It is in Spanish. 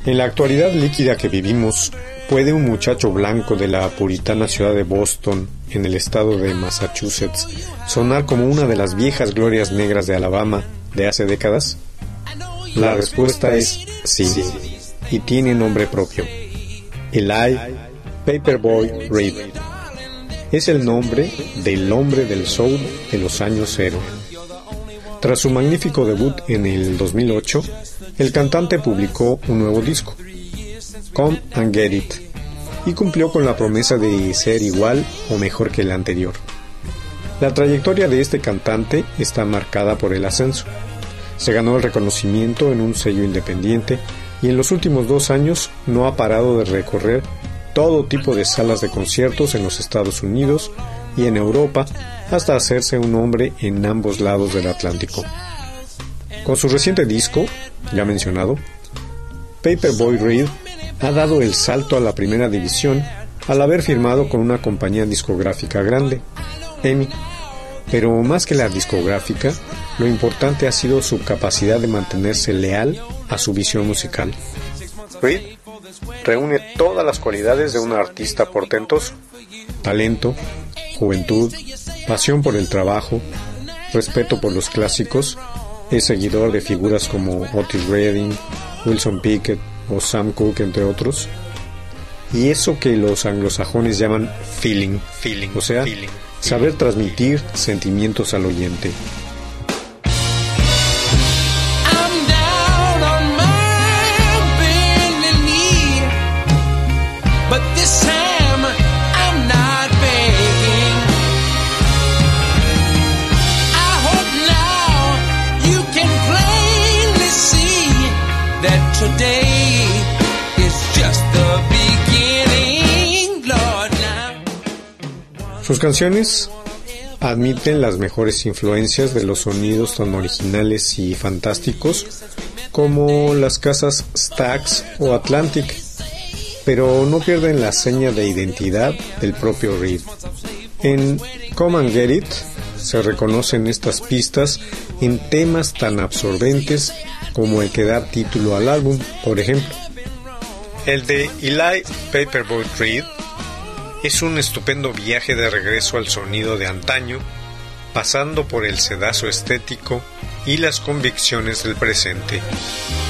En la actualidad líquida que vivimos, ¿puede un muchacho blanco de la puritana ciudad de Boston, en el estado de Massachusetts, sonar como una de las viejas glorias negras de Alabama de hace décadas? La respuesta es sí, y tiene nombre propio: Eli Paperboy Reed. Es el nombre del hombre del soul de los años cero. Tras su magnífico debut en el 2008, el cantante publicó un nuevo disco, Come and Get It, y cumplió con la promesa de ser igual o mejor que el anterior. La trayectoria de este cantante está marcada por el ascenso. Se ganó el reconocimiento en un sello independiente y en los últimos 2 años no ha parado de recorrer todo tipo de salas de conciertos en los Estados Unidos y en Europa, hasta hacerse un hombre en ambos lados del Atlántico. Con su reciente disco, ya mencionado, Paperboy Reed ha dado el salto a la primera división al haber firmado con una compañía discográfica grande, EMI. Pero más que la discográfica, lo importante ha sido su capacidad de mantenerse leal a su visión musical. Reed reúne todas las cualidades de un artista portentoso: talento, juventud, pasión por el trabajo, respeto por los clásicos. Es seguidor de figuras como Otis Redding, Wilson Pickett o Sam Cooke, entre otros. Y eso que los anglosajones llaman feeling, o sea, saber transmitir sentimientos al oyente. Sus canciones admiten las mejores influencias de los sonidos tan originales y fantásticos como las casas Stax o Atlantic, pero no pierden la seña de identidad del propio Reed. En Come and Get It se reconocen estas pistas en temas tan absorbentes como el que da título al álbum, por ejemplo. El de Eli Paperboy Reed es un estupendo viaje de regreso al sonido de antaño, pasando por el sedazo estético y las convicciones del presente.